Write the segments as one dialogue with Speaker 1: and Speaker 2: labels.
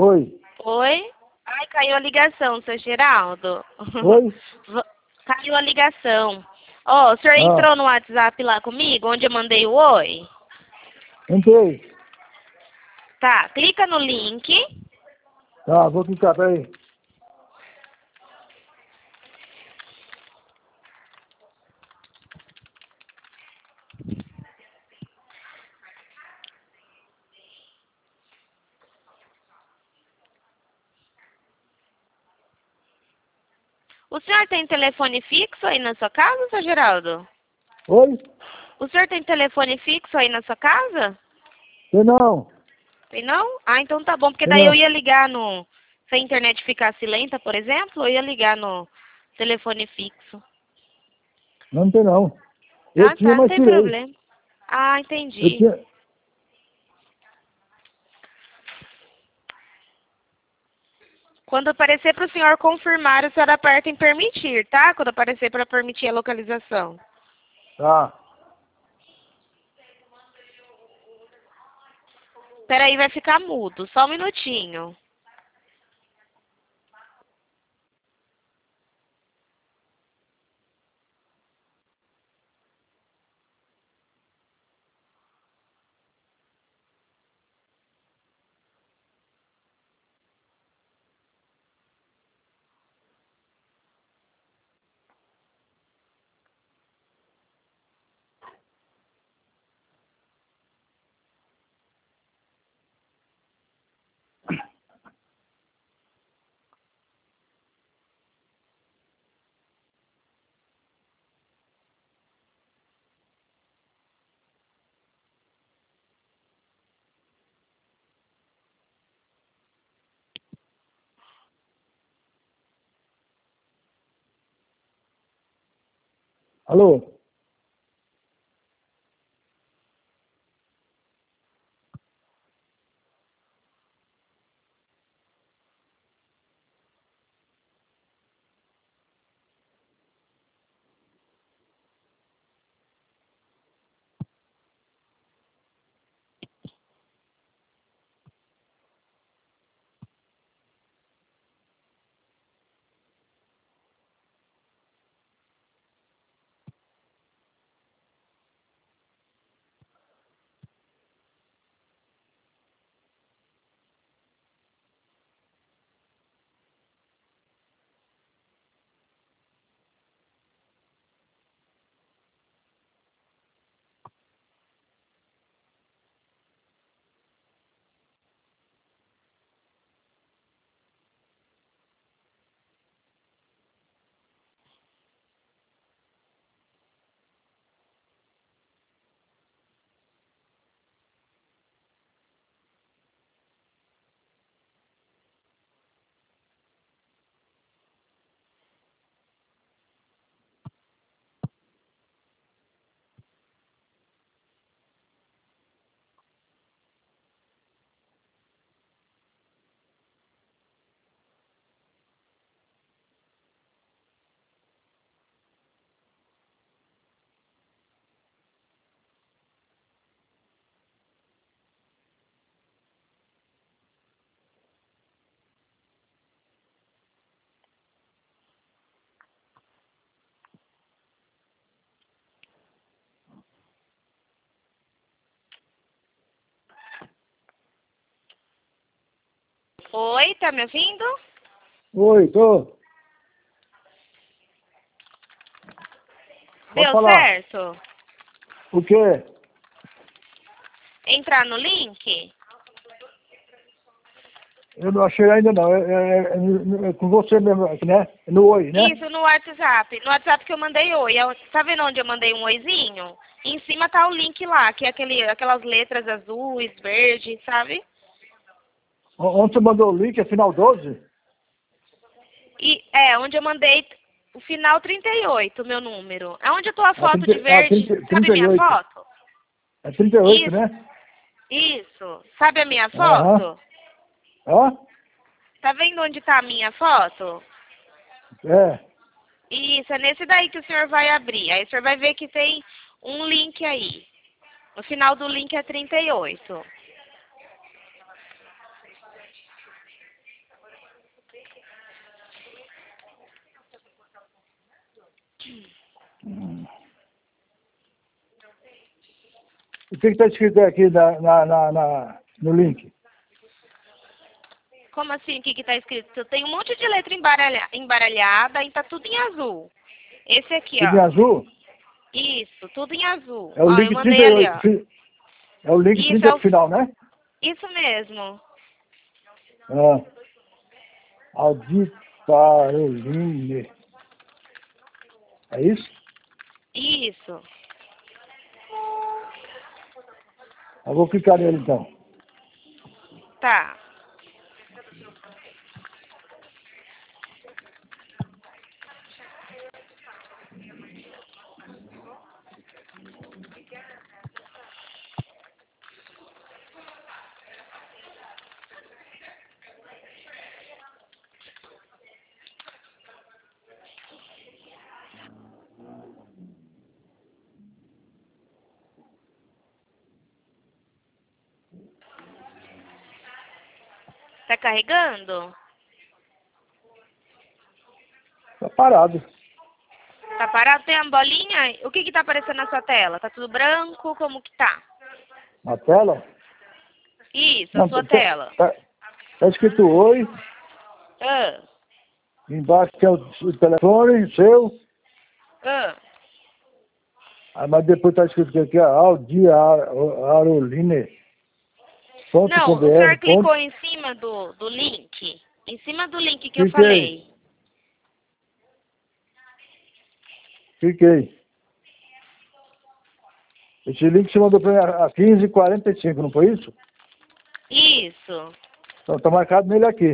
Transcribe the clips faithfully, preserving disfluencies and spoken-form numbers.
Speaker 1: Oi.
Speaker 2: Oi? Ai, caiu a ligação, seu Geraldo.
Speaker 1: Oi?
Speaker 2: V- Caiu a ligação. Ó, o senhor
Speaker 1: Ah.
Speaker 2: entrou no WhatsApp lá comigo, onde eu mandei o oi?
Speaker 1: Entrei.
Speaker 2: Tá, clica no link.
Speaker 1: Tá, vou clicar, peraí.
Speaker 2: O senhor tem telefone fixo aí na sua casa, seu Geraldo?
Speaker 1: Oi?
Speaker 2: O senhor tem telefone fixo aí na sua casa?
Speaker 1: Tem não.
Speaker 2: Tem não? Ah, então tá bom, porque
Speaker 1: Tem
Speaker 2: daí eu
Speaker 1: não.
Speaker 2: ia ligar no... Se a internet ficasse lenta, por exemplo, eu ia ligar no telefone fixo.
Speaker 1: Não tem não. Eu
Speaker 2: Ah,
Speaker 1: tinha,
Speaker 2: tá, não
Speaker 1: mas
Speaker 2: tem
Speaker 1: tirei.
Speaker 2: problema. Ah,
Speaker 1: Eu
Speaker 2: entendi.
Speaker 1: tinha...
Speaker 2: Quando aparecer para o senhor confirmar, o senhor aperta em permitir, tá? Quando aparecer para permitir a localização.
Speaker 1: Tá.
Speaker 2: Peraí, vai ficar mudo. Só um minutinho.
Speaker 1: Alô?
Speaker 2: Oi, tá me ouvindo?
Speaker 1: Oi, tô. Pode
Speaker 2: Deu
Speaker 1: falar.
Speaker 2: certo?
Speaker 1: O quê?
Speaker 2: Entrar no link?
Speaker 1: Eu não achei ainda não. É, é- é- é com você mesmo, né? É no Oi, né?
Speaker 2: Isso, no WhatsApp. No WhatsApp que eu mandei oi. É o- Tá vendo onde eu mandei um oizinho? Em cima tá o link lá, que é aquele, aquelas letras azuis, verdes, sabe?
Speaker 1: O- Onde você mandou o link? É final doze?
Speaker 2: E é, onde eu mandei o final trinta e oito, meu número. É onde eu tô a
Speaker 1: Ah,
Speaker 2: foto
Speaker 1: trinta,
Speaker 2: de
Speaker 1: ah,
Speaker 2: verde.
Speaker 1: trinta,
Speaker 2: Sabe
Speaker 1: trinta e
Speaker 2: minha
Speaker 1: oito.
Speaker 2: foto?
Speaker 1: É trinta e oito,
Speaker 2: Isso,
Speaker 1: né?
Speaker 2: isso. Sabe a minha
Speaker 1: Aham.
Speaker 2: foto?
Speaker 1: Ó?
Speaker 2: Tá vendo onde tá a minha foto?
Speaker 1: É.
Speaker 2: Isso, é nesse daí que o senhor vai abrir. Aí o senhor vai ver que tem um link aí. O final do link é trinta e oito.
Speaker 1: Hum. O que está escrito aqui na, na, na, na, no link?
Speaker 2: Como assim? O que que tá escrito? Tem um monte de letra embaralha, embaralhada e tá tudo em azul. Esse aqui,
Speaker 1: Tudo em
Speaker 2: ó.
Speaker 1: azul?
Speaker 2: Isso, tudo em azul.
Speaker 1: É o
Speaker 2: Ó, eu
Speaker 1: link
Speaker 2: mandei ali, ó.
Speaker 1: trinta e oito. É o link
Speaker 2: Isso,
Speaker 1: trinta
Speaker 2: é o...
Speaker 1: final, né?
Speaker 2: Isso mesmo.
Speaker 1: Ah. Audi Caroline. É isso?
Speaker 2: Isso.
Speaker 1: Eu vou clicar nele então.
Speaker 2: Tá. Tá carregando?
Speaker 1: Tá parado.
Speaker 2: Tá parado? Tem uma bolinha? O que que tá aparecendo na sua tela? Tá tudo branco? Como que tá?
Speaker 1: Na tela?
Speaker 2: Isso, a
Speaker 1: Não,
Speaker 2: sua
Speaker 1: tá,
Speaker 2: tela.
Speaker 1: tá, tá escrito oi.
Speaker 2: Ah,
Speaker 1: Embaixo tem o, o telefone seu.
Speaker 2: ah.
Speaker 1: Ah, mas depois tá escrito aqui, ó, Audi Caroline. Ponto com
Speaker 2: Não, o
Speaker 1: BR.
Speaker 2: senhor clicou
Speaker 1: Ponto.
Speaker 2: em cima do, do link? Em cima do link que eu
Speaker 1: Cliquei.
Speaker 2: falei.
Speaker 1: Cliquei. Esse link você mandou para mim a quinze e quarenta e cinco, não foi isso?
Speaker 2: Isso.
Speaker 1: Então tá marcado nele aqui.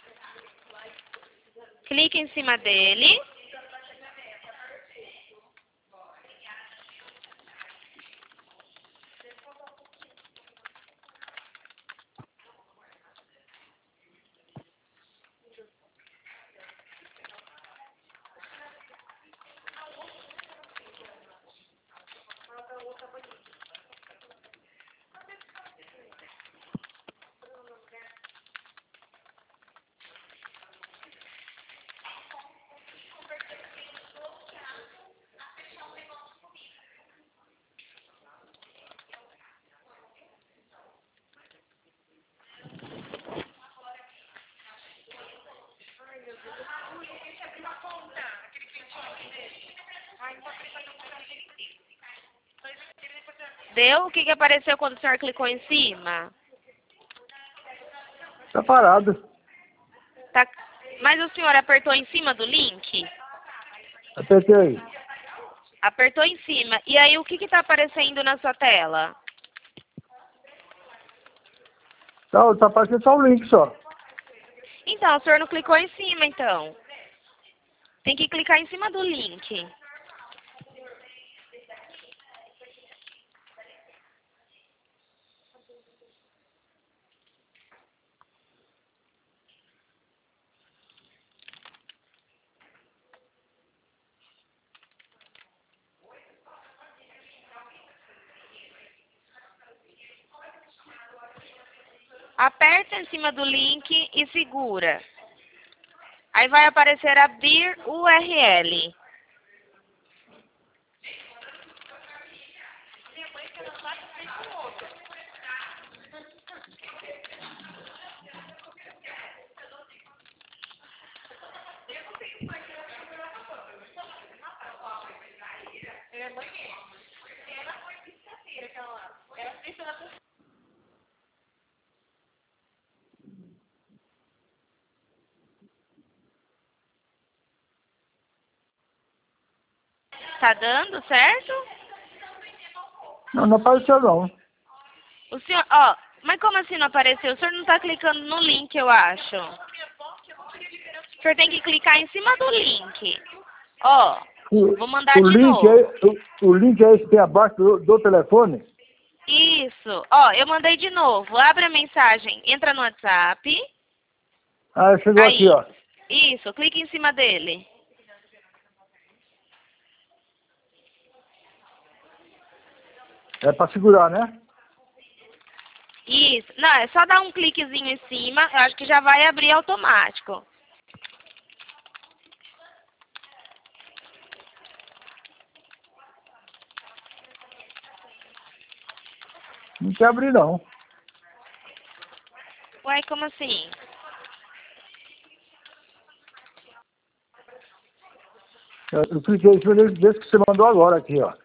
Speaker 2: Clique em cima dele. Deu? O que que apareceu quando o senhor clicou em cima?
Speaker 1: Tá parado.
Speaker 2: Tá... Mas o senhor apertou em cima do link?
Speaker 1: Apertei.
Speaker 2: Apertou em cima. E aí o que que tá aparecendo na sua tela?
Speaker 1: Tá, tá aparecendo só o link só.
Speaker 2: Então, o senhor não clicou em cima, então. Tem que clicar em cima do link. Aperta em cima do link e segura. Aí vai aparecer abrir U R L. Tá dando, certo?
Speaker 1: Não, não apareceu não.
Speaker 2: O senhor, ó, mas como assim não apareceu? O senhor não tá clicando no link, eu acho. O senhor tem que clicar em cima do link. Ó,
Speaker 1: O,
Speaker 2: vou mandar
Speaker 1: o
Speaker 2: de
Speaker 1: link
Speaker 2: novo.
Speaker 1: é, o, o link é esse que tem abaixo do, do telefone?
Speaker 2: Isso. Ó, eu mandei de novo. Abre a mensagem, entra no WhatsApp.
Speaker 1: Ah, chegou
Speaker 2: Aí.
Speaker 1: aqui, ó.
Speaker 2: Isso, clique em cima dele.
Speaker 1: É pra segurar, né?
Speaker 2: Isso. Não, é só dar um cliquezinho em cima. Eu acho que já vai abrir automático.
Speaker 1: Não quer abrir, não.
Speaker 2: Uai, como assim?
Speaker 1: Eu, eu cliquei em cima desse, desse que você mandou agora aqui, ó.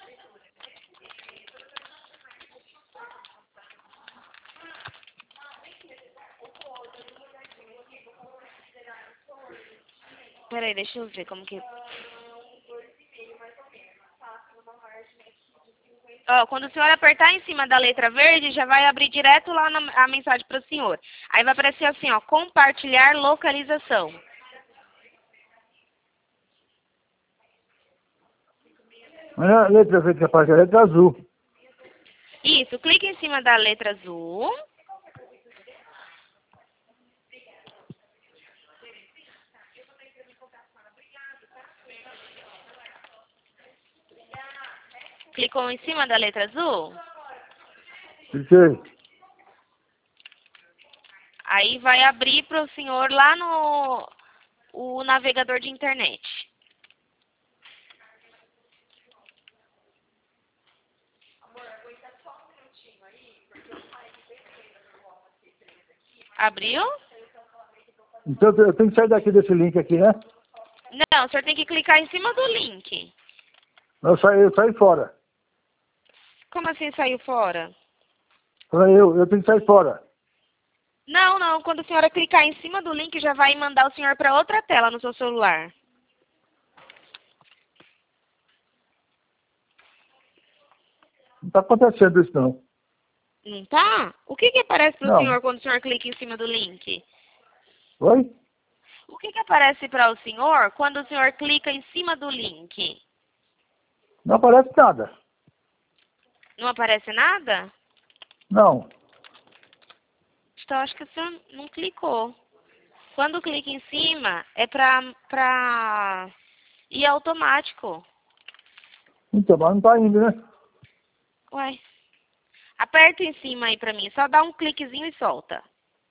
Speaker 2: Peraí, deixa eu ver como que... Ó, quando o senhor apertar em cima da letra verde, já vai abrir direto lá na, a mensagem para o senhor. Aí vai aparecer assim, ó, compartilhar localização.
Speaker 1: Mas a letra verde que aparece, a letra azul.
Speaker 2: Isso, clique em cima da letra azul. Clicou em cima da letra azul?
Speaker 1: Cliquei.
Speaker 2: Aí vai abrir para o senhor lá no o navegador de internet. Abriu?
Speaker 1: Então eu tenho que sair daqui desse link aqui, né?
Speaker 2: Não, o senhor tem que clicar em cima do link.
Speaker 1: Eu saí, eu saí fora.
Speaker 2: Como assim saiu fora?
Speaker 1: Eu, eu tenho que sair fora.
Speaker 2: Não, não. Quando a senhora clicar em cima do link, já vai mandar o senhor para outra tela no seu celular.
Speaker 1: Não tá acontecendo isso, não.
Speaker 2: Não tá? O que que aparece para o
Speaker 1: Não.
Speaker 2: senhor quando o senhor clica em cima do link?
Speaker 1: Oi?
Speaker 2: O que que aparece para o senhor quando o senhor clica em cima do link?
Speaker 1: Não aparece nada.
Speaker 2: Não aparece nada?
Speaker 1: Não.
Speaker 2: Então, acho que o senhor não clicou. Quando clica em cima, é para pra ir automático.
Speaker 1: Então, mas não tá indo, né?
Speaker 2: Uai. Aperta em cima aí pra mim. Só dá um cliquezinho e solta.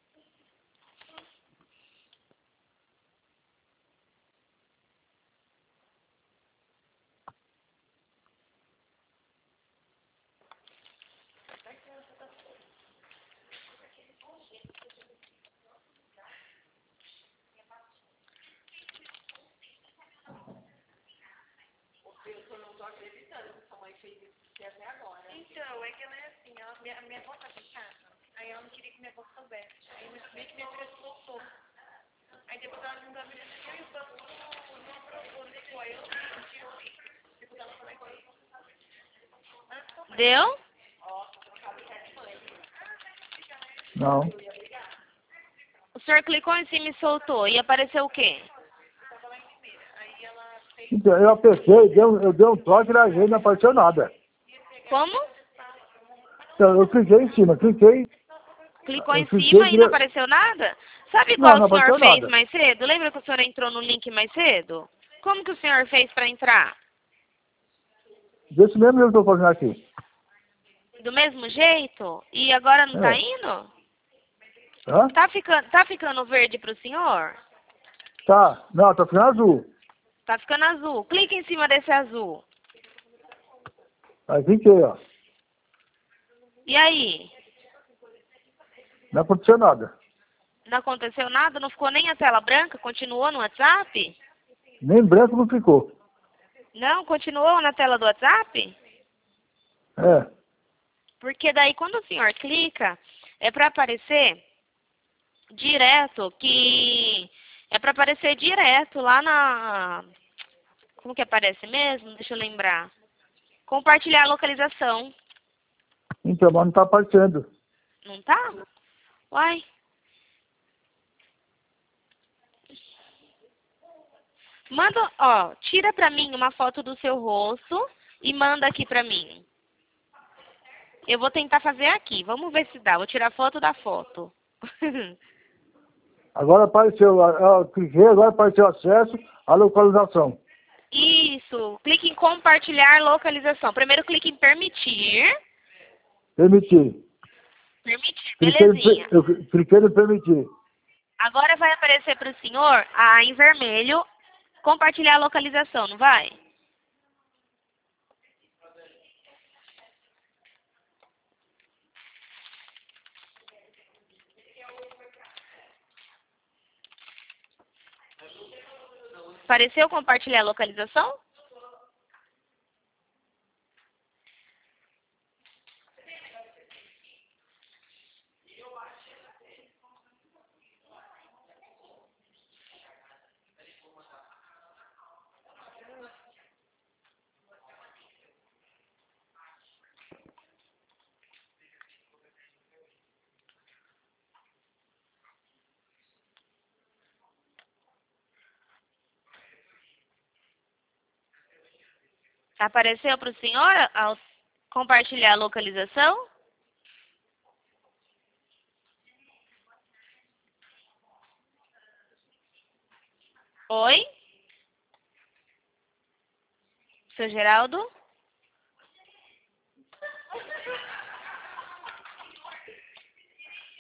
Speaker 2: Então, é que ela é assim, ela, minha, minha avó tá em casa, aí ela não queria que minha avó soubesse. Aí meio que minha filha se voltou. Aí depois ela não sabia que eu e o banco não aprovou, não foi. Eu Deu?
Speaker 1: Não.
Speaker 2: O senhor clicou em cima e soltou. E apareceu o quê?
Speaker 1: Então, eu apertei, deu, eu dei um toque na gente, não apareceu nada.
Speaker 2: Como?
Speaker 1: Então, eu cliquei em cima, cliquei.
Speaker 2: Clicou
Speaker 1: Eu
Speaker 2: em
Speaker 1: cliquei
Speaker 2: cima e não
Speaker 1: dire...
Speaker 2: apareceu nada? Sabe
Speaker 1: Não,
Speaker 2: igual
Speaker 1: não
Speaker 2: o senhor
Speaker 1: apareceu
Speaker 2: fez
Speaker 1: nada.
Speaker 2: mais cedo? Lembra que o senhor entrou no link mais cedo? Como que o senhor fez para entrar?
Speaker 1: Desse mesmo eu estou fazendo aqui.
Speaker 2: Do mesmo jeito? E agora não tá
Speaker 1: É.
Speaker 2: indo?
Speaker 1: Hã?
Speaker 2: Tá ficando, tá ficando verde pro senhor?
Speaker 1: Tá. Não, tá ficando azul.
Speaker 2: Tá ficando azul. Clique em cima desse azul.
Speaker 1: Aí cliquei, ó.
Speaker 2: E aí?
Speaker 1: Não aconteceu nada.
Speaker 2: Não aconteceu nada? Não ficou nem a tela branca? Continuou no WhatsApp?
Speaker 1: Nem branco não ficou.
Speaker 2: Não? Continuou na tela do WhatsApp?
Speaker 1: É.
Speaker 2: Porque daí quando o senhor clica, é para aparecer direto que... É para aparecer direto lá na... Como que aparece mesmo? Deixa eu lembrar. Compartilhar a localização.
Speaker 1: Então, mas não tá aparecendo.
Speaker 2: Não tá? Uai. Manda, ó, tira pra mim uma foto do seu rosto e manda aqui pra mim. Eu vou tentar fazer aqui. Vamos ver se dá. Vou tirar foto da foto.
Speaker 1: Agora apareceu, eu cliquei, agora apareceu acesso à localização.
Speaker 2: Isso. Clique em compartilhar localização. Primeiro clique em permitir.
Speaker 1: Permitir.
Speaker 2: Permitir,
Speaker 1: Cliquei, em
Speaker 2: belezinha.
Speaker 1: per- eu cliquei no permitir.
Speaker 2: Agora vai aparecer para o senhor, ah, em vermelho, compartilhar a localização, não vai? Apareceu compartilhar a localização? Apareceu para o senhor ao compartilhar a localização? Oi? Seu Geraldo?